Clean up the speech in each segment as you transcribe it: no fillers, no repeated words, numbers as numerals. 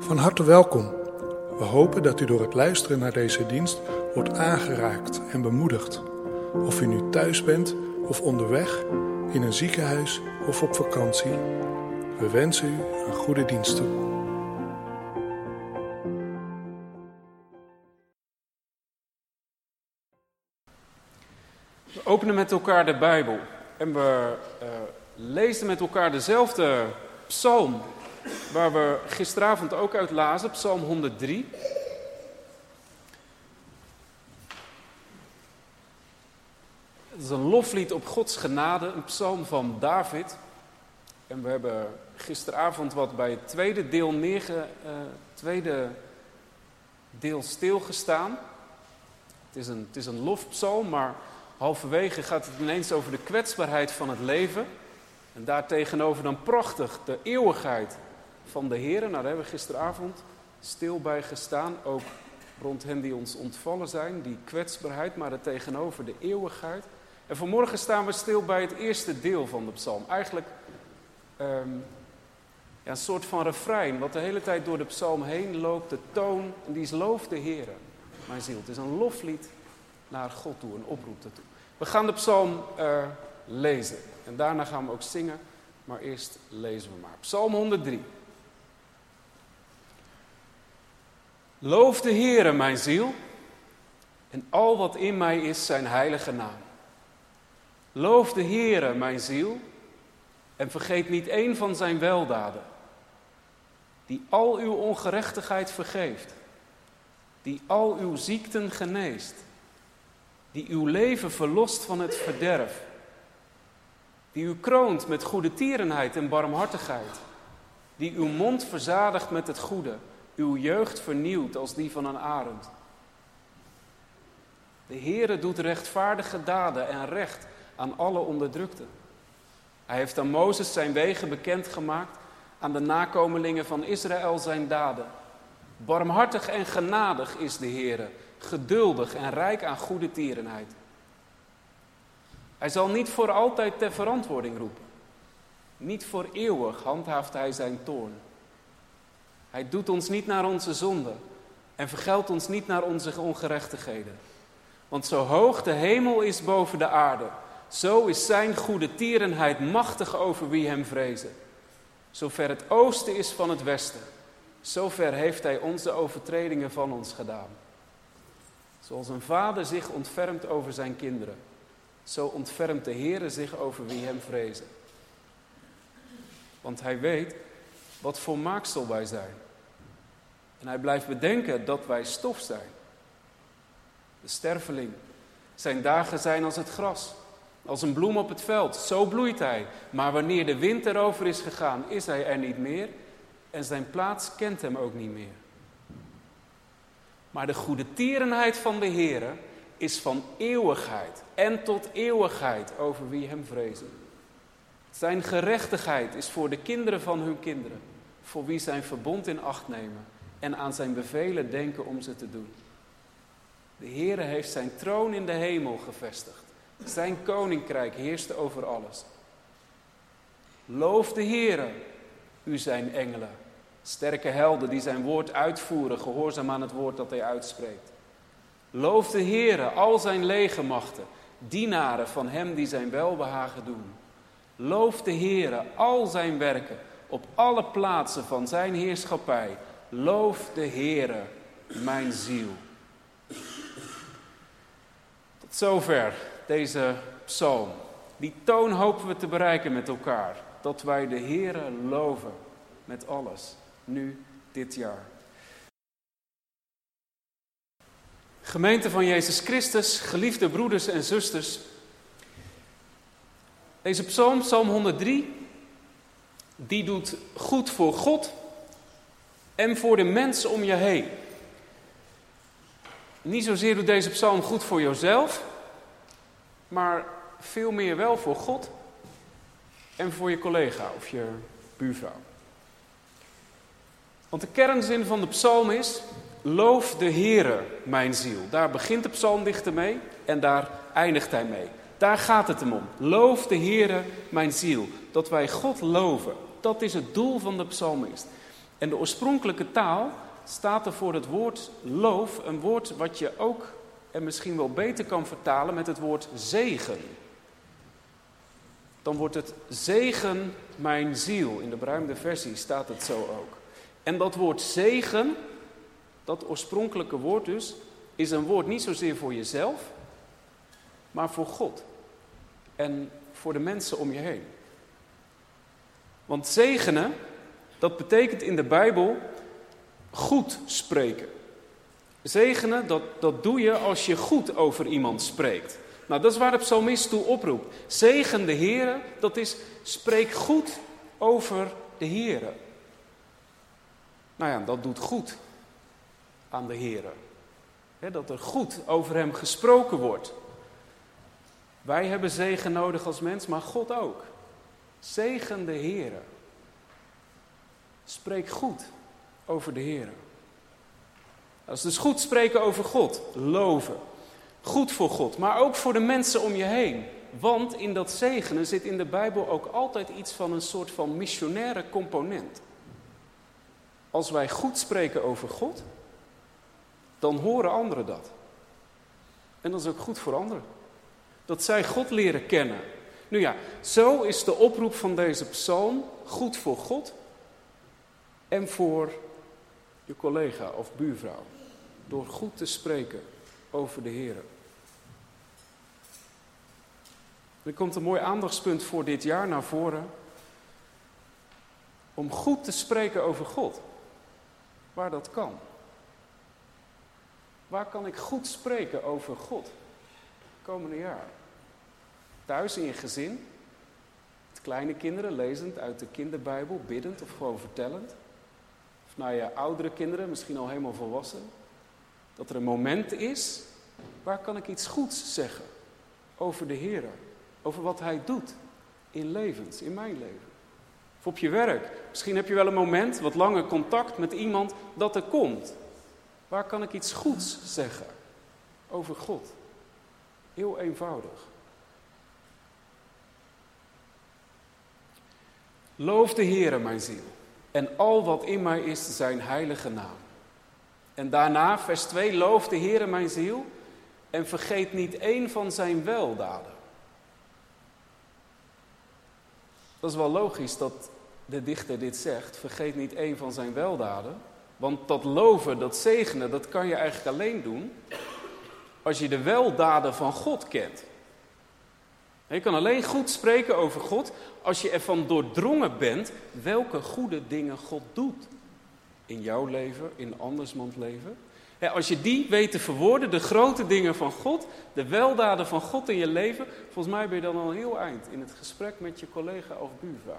Van harte welkom. We hopen dat u door het luisteren naar deze dienst wordt aangeraakt en bemoedigd. Of u nu thuis bent of onderweg, in een ziekenhuis of op vakantie. We wensen u een goede dienst toe. We openen met elkaar de Bijbel en we lezen met elkaar dezelfde psalm waar we gisteravond ook uit lazen, psalm 103. Het is een loflied op Gods genade, een psalm van David. En we hebben gisteravond wat bij het tweede deel stilgestaan. Het is een lofpsalm, maar halverwege gaat het ineens over de kwetsbaarheid van het leven. En daartegenover dan prachtig de eeuwigheid van de Heer. Nou, daar hebben we gisteravond stil bij gestaan. Ook rond hen die ons ontvallen zijn, die kwetsbaarheid, maar daartegenover de eeuwigheid. En vanmorgen staan we stil bij het eerste deel van de psalm. Eigenlijk een soort van refrein, wat de hele tijd door de psalm heen loopt. De toon, en die is loof de Heer, mijn ziel. Het is een loflied naar God toe, een oproep ertoe. We gaan de psalm lezen. En daarna gaan we ook zingen, maar eerst lezen we maar. Psalm 103. Loof de Heere, mijn ziel, en al wat in mij is zijn heilige naam. Loof de Heere, mijn ziel, en vergeet niet één van zijn weldaden, die al uw ongerechtigheid vergeeft, die al uw ziekten geneest, die uw leven verlost van het verderf, die u kroont met goedertierenheid en barmhartigheid, die uw mond verzadigt met het goede, uw jeugd vernieuwt als die van een arend. De Heere doet rechtvaardige daden en recht aan alle onderdrukten. Hij heeft aan Mozes zijn wegen bekendgemaakt, aan de nakomelingen van Israël zijn daden. Barmhartig en genadig is de Heere, geduldig en rijk aan goedertierenheid. Hij zal niet voor altijd ter verantwoording roepen. Niet voor eeuwig handhaaft hij zijn toorn. Hij doet ons niet naar onze zonden en vergeldt ons niet naar onze ongerechtigheden. Want zo hoog de hemel is boven de aarde, zo is zijn goedertierenheid machtig over wie hem vrezen. Zover het oosten is van het westen, zover heeft hij onze overtredingen van ons gedaan. Zoals een vader zich ontfermt over zijn kinderen, zo ontfermt de Heere zich over wie hem vrezen. Want hij weet wat voor maaksel wij zijn. En hij blijft bedenken dat wij stof zijn. De sterveling. Zijn dagen zijn als het gras, als een bloem op het veld. Zo bloeit hij. Maar wanneer de wind erover is gegaan, is hij er niet meer. En zijn plaats kent hem ook niet meer. Maar de goedertierenheid van de Heere is van eeuwigheid en tot eeuwigheid over wie hem vrezen. Zijn gerechtigheid is voor de kinderen van hun kinderen, voor wie zijn verbond in acht nemen en aan zijn bevelen denken om ze te doen. De Heere heeft zijn troon in de hemel gevestigd. Zijn koninkrijk heerst over alles. Loof de Heere, u zijn engelen, sterke helden die zijn woord uitvoeren, gehoorzaam aan het woord dat hij uitspreekt. Loof de Heere, al zijn legermachten, dienaren van hem die zijn welbehagen doen. Loof de Heere, al zijn werken, op alle plaatsen van zijn heerschappij. Loof de Heere, mijn ziel. Tot zover deze psalm. Die toon hopen we te bereiken met elkaar. Dat wij de Heere loven met alles, nu, dit jaar. Gemeente van Jezus Christus, geliefde broeders en zusters. Deze psalm, psalm 103, die doet goed voor God en voor de mensen om je heen. Niet zozeer doet deze psalm goed voor jezelf, maar veel meer wel voor God en voor je collega of je buurvrouw. Want de kernzin van de psalm is: loof de Heere, mijn ziel. Daar begint de psalmdichter mee en daar eindigt hij mee. Daar gaat het hem om. Loof de Heere, mijn ziel. Dat wij God loven. Dat is het doel van de psalmist. En de oorspronkelijke taal staat er voor het woord loof, een woord wat je ook en misschien wel beter kan vertalen met het woord zegen. Dan wordt het zegen mijn ziel. In de beruimde versie staat het zo ook. En dat woord zegen, dat oorspronkelijke woord dus, is een woord niet zozeer voor jezelf, maar voor God. En voor de mensen om je heen. Want zegenen, dat betekent in de Bijbel goed spreken. Zegenen, dat doe je als je goed over iemand spreekt. Nou, dat is waar de psalmist toe oproept. Zegen de Heere, dat is spreek goed over de Heere. Nou ja, dat doet goed aan de Heere. Dat er goed over hem gesproken wordt. Wij hebben zegen nodig als mens, maar God ook. Zegen de Heere. Spreek goed over de Heere. Dat is dus goed spreken over God. Loven. Goed voor God, maar ook voor de mensen om je heen. Want in dat zegenen zit in de Bijbel ook altijd iets van een soort van missionaire component. Als wij goed spreken over God, dan horen anderen dat. En dat is ook goed voor anderen. Dat zij God leren kennen. Nu ja, zo is de oproep van deze psalm goed voor God en voor je collega of buurvrouw. Door goed te spreken over de Heer. Er komt een mooi aandachtspunt voor dit jaar naar voren. Om goed te spreken over God. Waar dat kan. Waar kan ik goed spreken over God? Het komende jaar. Thuis in je gezin. Met kleine kinderen lezend uit de kinderbijbel. Biddend of gewoon vertellend. Of naar je oudere kinderen, misschien al helemaal volwassen. Dat er een moment is. Waar kan ik iets goeds zeggen? Over de Heer. Over wat Hij doet. In levens, in mijn leven. Of op je werk. Misschien heb je wel een moment, wat langer contact met iemand dat er komt. Waar kan ik iets goeds zeggen? Over God. Heel eenvoudig. Loof de Heere, mijn ziel. En al wat in mij is, zijn heilige naam. En daarna, vers 2, loof de Heere, mijn ziel. En vergeet niet één van zijn weldaden. Dat is wel logisch dat de dichter dit zegt. Vergeet niet één van zijn weldaden. Want dat loven, dat zegenen, dat kan je eigenlijk alleen doen als je de weldaden van God kent. Je kan alleen goed spreken over God als je ervan doordrongen bent welke goede dingen God doet. In jouw leven, in andersmans leven. Als je die weet te verwoorden, de grote dingen van God, de weldaden van God in je leven, volgens mij ben je dan al een heel eind in het gesprek met je collega of buurvrouw.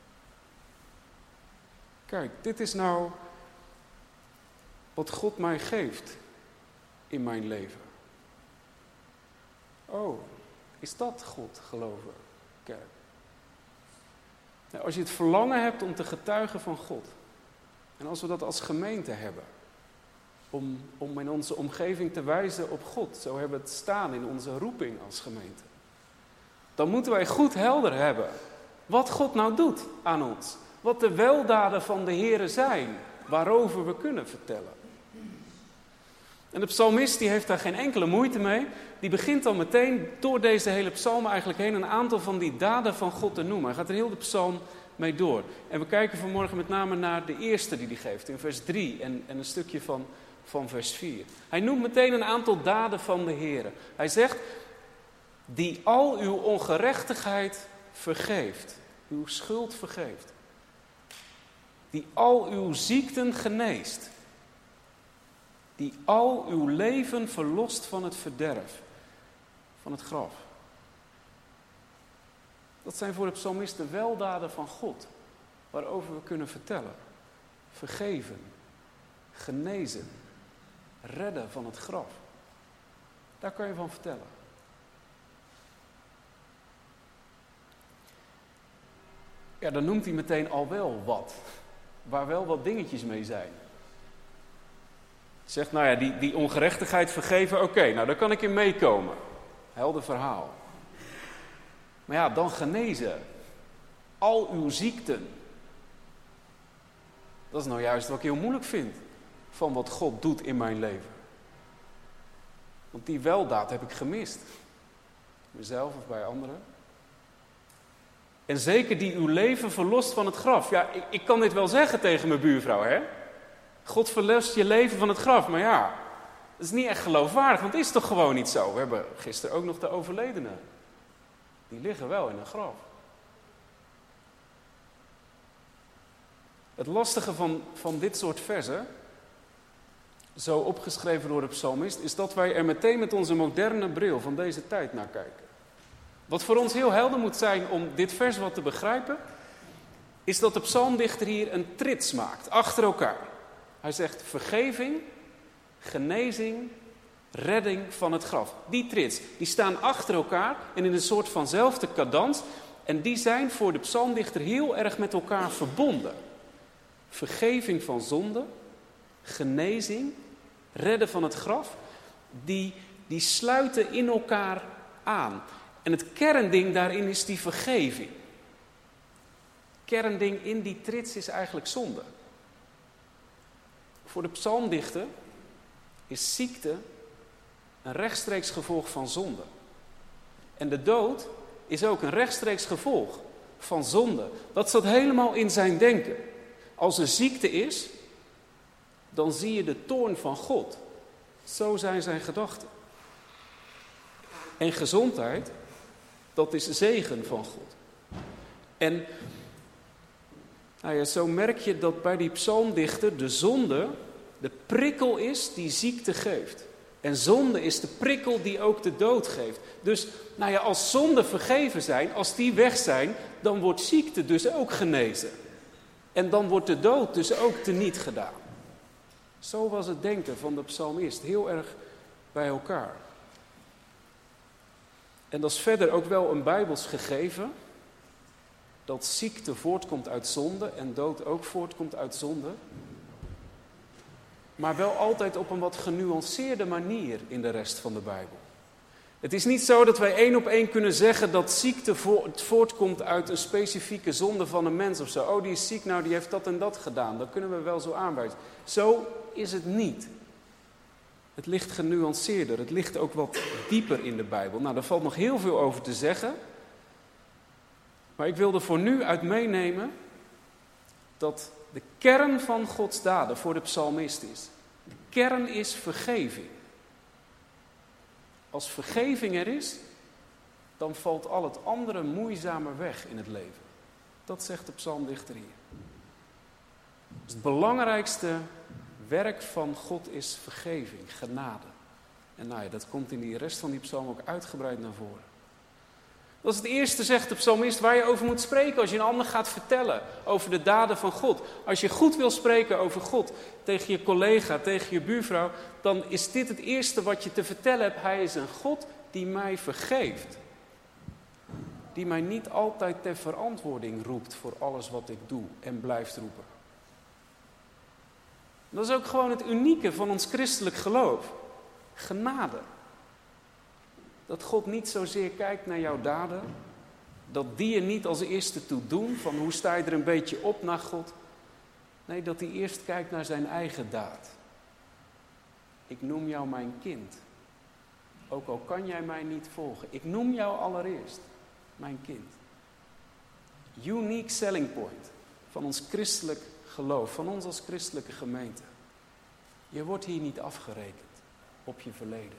Kijk, dit is nou wat God mij geeft in mijn leven. Oh, is dat God geloven? Kijk. Nou, als je het verlangen hebt om te getuigen van God, en als we dat als gemeente hebben, om in onze omgeving te wijzen op God, zo hebben we het staan in onze roeping als gemeente, dan moeten wij goed helder hebben wat God nou doet aan ons. Wat de weldaden van de Heere zijn, waarover we kunnen vertellen. En de psalmist die heeft daar geen enkele moeite mee. Die begint dan meteen door deze hele psalm eigenlijk heen een aantal van die daden van God te noemen. Hij gaat er heel de psalm mee door. En we kijken vanmorgen met name naar de eerste die hij geeft, in vers 3 en een stukje van vers 4. Hij noemt meteen een aantal daden van de Heere. Hij zegt, die al uw ongerechtigheid vergeeft, uw schuld vergeeft. Die al uw ziekten geneest. Die al uw leven verlost van het verderf, van het graf. Dat zijn voor de psalmist de weldaden van God, waarover we kunnen vertellen. Vergeven, genezen, redden van het graf. Daar kan je van vertellen. Ja, dan noemt hij meteen al wel wat. Waar wel wat dingetjes mee zijn. Zegt, nou ja, die ongerechtigheid vergeven, oké, nou daar kan ik in meekomen. Helder verhaal. Maar ja, dan genezen. Al uw ziekten. Dat is nou juist wat ik heel moeilijk vind van wat God doet in mijn leven. Want die weldaad heb ik gemist. Mezelf of bij anderen. En zeker die uw leven verlost van het graf. Ja, ik kan dit wel zeggen tegen mijn buurvrouw, hè. God verlost je leven van het graf. Maar ja, dat is niet echt geloofwaardig, want het is toch gewoon niet zo. We hebben gisteren ook nog de overledenen. Die liggen wel in een graf. Het lastige van dit soort versen, zo opgeschreven door de psalmist, is dat wij er meteen met onze moderne bril van deze tijd naar kijken. Wat voor ons heel helder moet zijn om dit vers wat te begrijpen, is dat de psalmdichter hier een trits maakt, achter elkaar. Hij zegt vergeving, genezing, redding van het graf. Die trits, die staan achter elkaar en in een soort vanzelfde cadans. En die zijn voor de psalmdichter heel erg met elkaar verbonden. Vergeving van zonde, genezing, redden van het graf, die sluiten in elkaar aan. En het kernding daarin is die vergeving. Kernding in die trits is eigenlijk zonde. Voor de psalmdichter is ziekte een rechtstreeks gevolg van zonde. En de dood is ook een rechtstreeks gevolg van zonde. Dat zat helemaal in zijn denken. Als er ziekte is, dan zie je de toorn van God. Zo zijn zijn gedachten. En gezondheid, dat is zegen van God. En zo merk je dat bij die psalmdichter de zonde de prikkel is die ziekte geeft. En zonde is de prikkel die ook de dood geeft. Dus als zonden vergeven zijn, als die weg zijn, dan wordt ziekte dus ook genezen. En dan wordt de dood dus ook teniet gedaan. Zo was het denken van de psalmist, heel erg bij elkaar. En dat is verder ook wel een bijbels gegeven, dat ziekte voortkomt uit zonde en dood ook voortkomt uit zonde. Maar wel altijd op een wat genuanceerde manier in de rest van de Bijbel. Het is niet zo dat wij 1 op 1 kunnen zeggen dat ziekte voortkomt uit een specifieke zonde van een mens of zo. Oh, die is ziek, nou die heeft dat en dat gedaan. Dat kunnen we wel zo aanwijzen. Zo is het niet. Het ligt genuanceerder, het ligt ook wat dieper in de Bijbel. Nou, daar valt nog heel veel over te zeggen. Maar ik wil er voor nu uit meenemen dat de kern van Gods daden voor de psalmist is. De kern is vergeving. Als vergeving er is, dan valt al het andere moeizamer weg in het leven. Dat zegt de psalmdichter hier. Dus het belangrijkste werk van God is vergeving, genade. En dat komt in die rest van die psalm ook uitgebreid naar voren. Dat is het eerste, zegt de psalmist, waar je over moet spreken als je een ander gaat vertellen over de daden van God. Als je goed wil spreken over God tegen je collega, tegen je buurvrouw, dan is dit het eerste wat je te vertellen hebt. Hij is een God die mij vergeeft. Die mij niet altijd ter verantwoording roept voor alles wat ik doe en blijft roepen. Dat is ook gewoon het unieke van ons christelijk geloof. Genade. Dat God niet zozeer kijkt naar jouw daden. Dat die je niet als eerste toe doen. Van hoe sta je er een beetje op naar God. Nee, dat hij eerst kijkt naar zijn eigen daad. Ik noem jou mijn kind. Ook al kan jij mij niet volgen. Ik noem jou allereerst mijn kind. Unique selling point van ons christelijk geloof. Van ons als christelijke gemeente. Je wordt hier niet afgerekend op je verleden.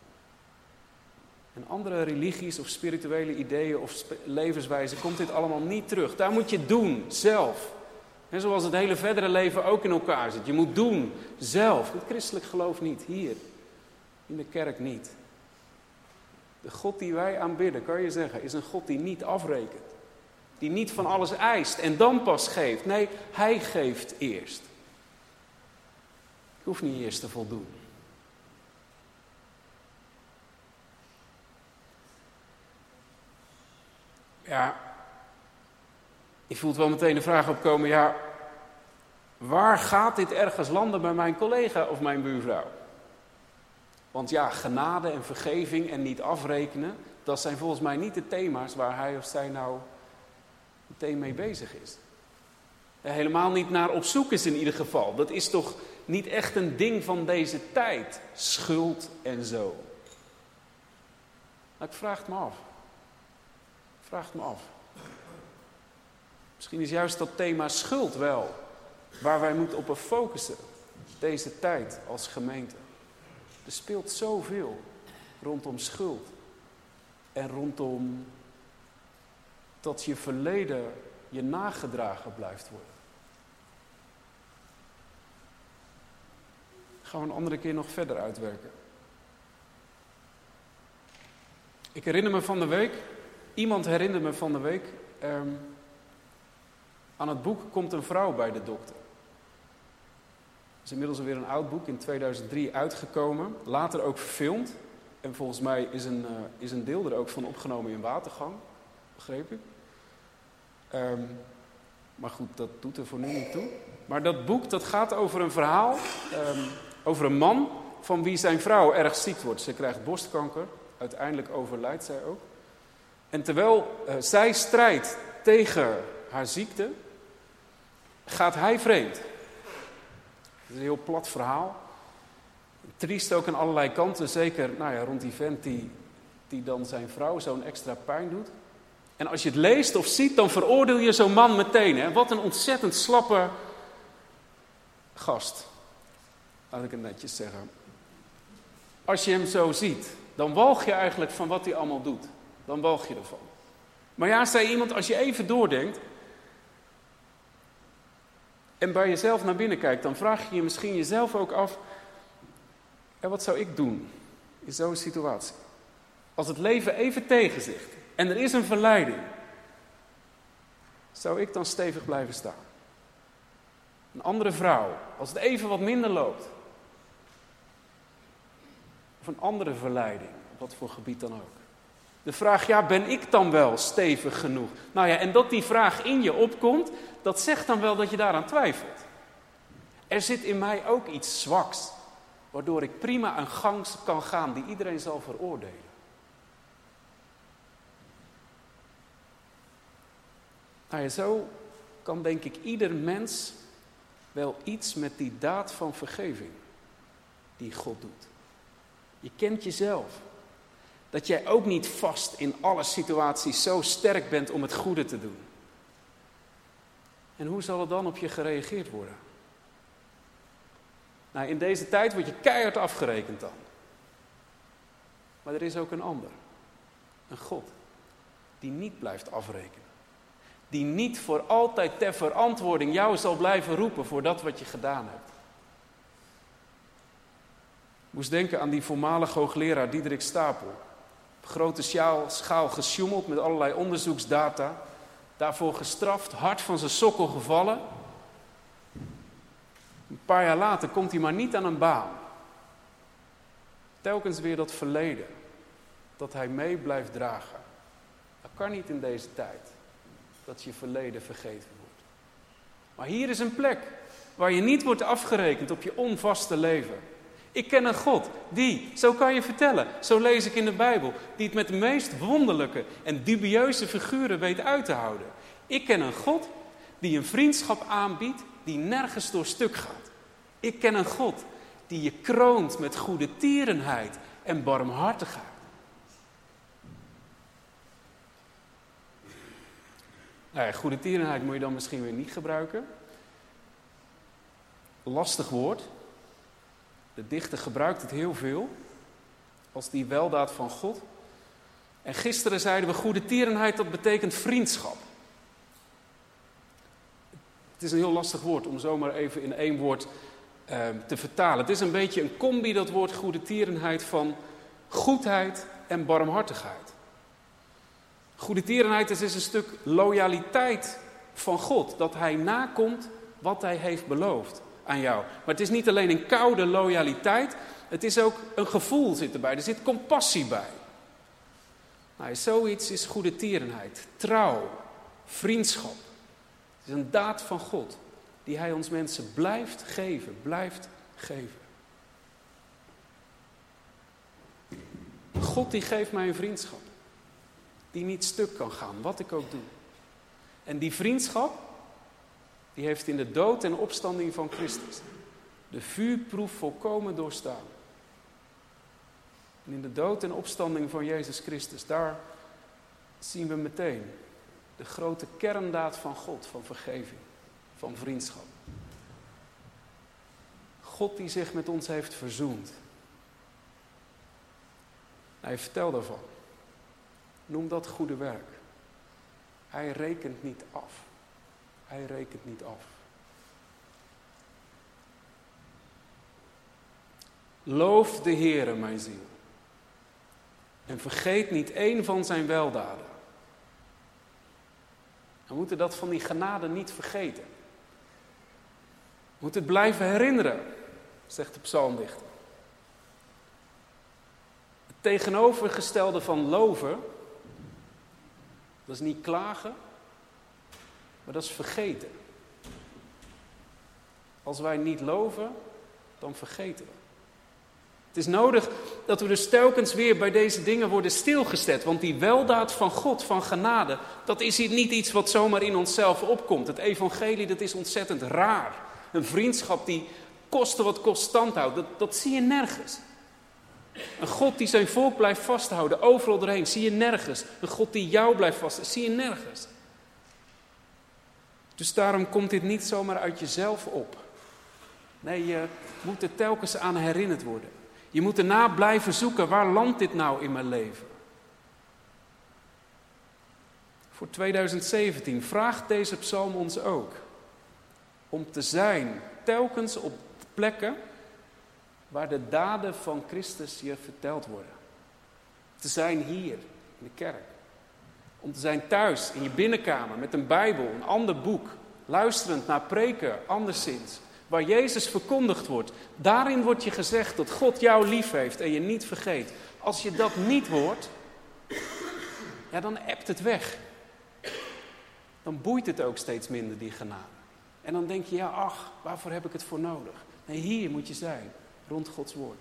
En andere religies of spirituele ideeën of levenswijzen komt dit allemaal niet terug. Daar moet je doen, zelf. En zoals het hele verdere leven ook in elkaar zit. Je moet doen, zelf. Het christelijk geloof niet, hier. In de kerk niet. De God die wij aanbidden, kan je zeggen, is een God die niet afrekent. Die niet van alles eist en dan pas geeft. Nee, hij geeft eerst. Je hoeft niet eerst te voldoen. Ja, je voelt wel meteen de vraag opkomen, waar gaat dit ergens landen bij mijn collega of mijn buurvrouw? Want genade en vergeving en niet afrekenen, dat zijn volgens mij niet de thema's waar hij of zij nou meteen mee bezig is. Helemaal niet naar op zoek is in ieder geval. Dat is toch niet echt een ding van deze tijd. Schuld en zo. Maar ik vraag het me af. Misschien is juist dat thema schuld wel waar wij moeten op focussen. Deze tijd als gemeente. Er speelt zoveel rondom schuld. En rondom dat je verleden je nagedragen blijft worden. Gaan we een andere keer nog verder uitwerken. Ik herinner me van de week, iemand herinnerde me van de week, aan het boek Komt een vrouw bij de dokter. Het is inmiddels alweer een oud boek, in 2003 uitgekomen, later ook verfilmd. En volgens mij is een deel er ook van opgenomen in Watergang, begreep ik. Maar goed, dat doet er voor nu niet toe. Maar dat boek, dat gaat over een verhaal, over een man van wie zijn vrouw erg ziek wordt. Ze krijgt borstkanker, uiteindelijk overlijdt zij ook. En terwijl zij strijdt tegen haar ziekte, gaat hij vreemd. Het is een heel plat verhaal. Triest ook aan allerlei kanten, zeker rond die vent die dan zijn vrouw zo'n extra pijn doet. En als je het leest of ziet, dan veroordeel je zo'n man meteen. Hè? Wat een ontzettend slappe gast. Laat ik het netjes zeggen. Als je hem zo ziet, dan walg je eigenlijk van wat hij allemaal doet. Dan walg je ervan. Maar ja, zei iemand, als je even doordenkt en bij jezelf naar binnen kijkt, dan vraag je je misschien jezelf ook af, wat zou ik doen in zo'n situatie? Als het leven even tegenzegt en er is een verleiding, zou ik dan stevig blijven staan? Een andere vrouw, als het even wat minder loopt. Of een andere verleiding, op wat voor gebied dan ook. De vraag, ben ik dan wel stevig genoeg? En dat die vraag in je opkomt, dat zegt dan wel dat je daaraan twijfelt. Er zit in mij ook iets zwaks, waardoor ik prima een gang kan gaan die iedereen zal veroordelen. Zo kan denk ik ieder mens wel iets met die daad van vergeving die God doet. Je kent jezelf. Dat jij ook niet vast in alle situaties zo sterk bent om het goede te doen. En hoe zal er dan op je gereageerd worden? In deze tijd word je keihard afgerekend dan. Maar er is ook een ander. Een God. Die niet blijft afrekenen. Die niet voor altijd ter verantwoording jou zal blijven roepen voor dat wat je gedaan hebt. Ik moest denken aan die voormalige hoogleraar Diederik Stapel. Op grote schaal gesjoemeld met allerlei onderzoeksdata. Daarvoor gestraft, hard van zijn sokkel gevallen. Een paar jaar later komt hij maar niet aan een baan. Telkens weer dat verleden. Dat hij mee blijft dragen. Dat kan niet in deze tijd. Dat je verleden vergeten wordt. Maar hier is een plek waar je niet wordt afgerekend op je onvaste leven. Ik ken een God die, zo kan je vertellen, zo lees ik in de Bijbel, die het met de meest wonderlijke en dubieuze figuren weet uit te houden. Ik ken een God die een vriendschap aanbiedt die nergens door stuk gaat. Ik ken een God die je kroont met goede tierenheid en barmhartigheid. Goede tierenheid moet je dan misschien weer niet gebruiken. Lastig woord. De dichter gebruikt het heel veel. Als die weldaad van God. En gisteren zeiden we goede tierenheid, dat betekent vriendschap. Het is een heel lastig woord om zomaar even in één woord te vertalen. Het is een beetje een combi, dat woord goede tierenheid, van goedheid en barmhartigheid. Goede tierenheid is een stuk loyaliteit van God. Dat hij nakomt wat hij heeft beloofd aan jou. Maar het is niet alleen een koude loyaliteit. Het is ook een gevoel zit erbij. Er zit compassie bij. Zoiets is goede tierenheid. Trouw. Vriendschap. Het is een daad van God. Die hij ons mensen blijft geven. Blijft geven. God die geeft mij een vriendschap. Die niet stuk kan gaan, wat ik ook doe. En die vriendschap, die heeft in de dood en opstanding van Christus de vuurproef volkomen doorstaan. En in de dood en opstanding van Jezus Christus, daar zien we meteen de grote kerndaad van God, van vergeving, van vriendschap. God die zich met ons heeft verzoend. Hij vertelt daarvan. Noem dat goede werk. Hij rekent niet af. Hij rekent niet af. Loof de Heere, mijn ziel. En vergeet niet één van zijn weldaden. We moeten dat van die genade niet vergeten. We moeten het blijven herinneren, zegt de psalmdichter. Het tegenovergestelde van loven, dat is niet klagen, maar dat is vergeten. Als wij niet loven, dan vergeten we. Het is nodig dat we dus telkens weer bij deze dingen worden stilgezet. Want die weldaad van God, van genade, dat is hier niet iets wat zomaar in onszelf opkomt. Het evangelie, dat is ontzettend raar. Een vriendschap die koste wat kost stand houdt, dat zie je nergens. Een God die zijn volk blijft vasthouden, overal doorheen, zie je nergens. Een God die jou blijft vasthouden, zie je nergens. Dus daarom komt dit niet zomaar uit jezelf op. Nee, je moet er telkens aan herinnerd worden. Je moet erna blijven zoeken, waar landt dit nou in mijn leven? Voor 2017 vraagt deze psalm ons ook om te zijn telkens op plekken waar de daden van Christus je verteld worden. Te zijn hier in de kerk. Om te zijn thuis in je binnenkamer met een Bijbel, een ander boek, luisterend naar preken, anderszins. Waar Jezus verkondigd wordt, daarin wordt je gezegd dat God jou lief heeft en je niet vergeet. Als je dat niet hoort, ja, dan ebt het weg. Dan boeit het ook steeds minder, die genade. En dan denk je, ja, ach, waarvoor heb ik het voor nodig? Nee, hier moet je zijn, rond Gods woord.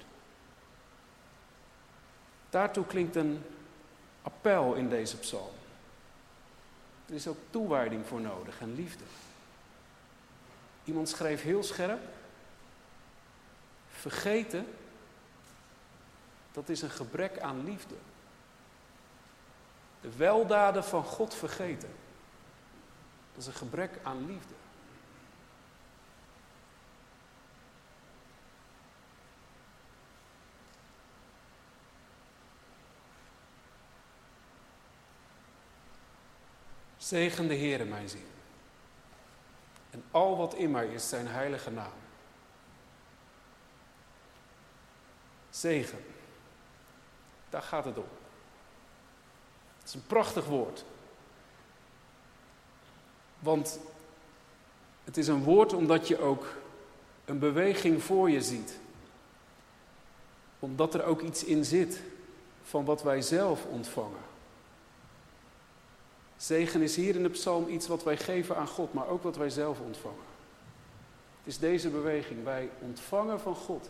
Daartoe klinkt een appel in deze psalm. Er is ook toewijding voor nodig en liefde. Iemand schreef heel scherp: vergeten, dat is een gebrek aan liefde. De weldaden van God vergeten, dat is een gebrek aan liefde. Zegen de Heere, mijn ziel. En al wat in mij is, zijn heilige naam. Zegen. Daar gaat het om. Het is een prachtig woord. Want het is een woord omdat je ook een beweging voor je ziet. Omdat er ook iets in zit van wat wij zelf ontvangen. Zegen is hier in de psalm iets wat wij geven aan God, maar ook wat wij zelf ontvangen. Het is deze beweging. Wij ontvangen van God.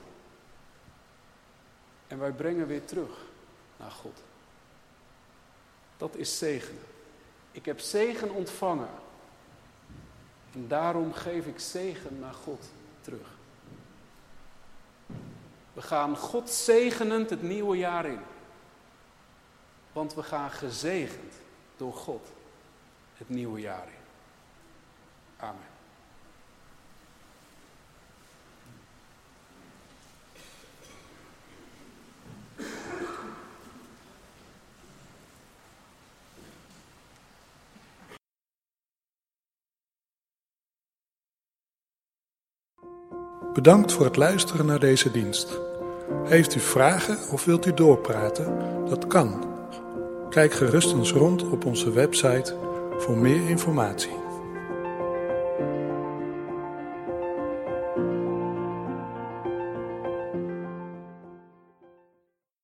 En wij brengen weer terug naar God. Dat is zegenen. Ik heb zegen ontvangen. En daarom geef ik zegen naar God terug. We gaan God zegenend het nieuwe jaar in. Want we gaan gezegend door God het nieuwe jaar in. Amen. Bedankt voor het luisteren naar deze dienst. Heeft u vragen of wilt u doorpraten? Dat kan. Kijk gerust eens rond op onze website voor meer informatie.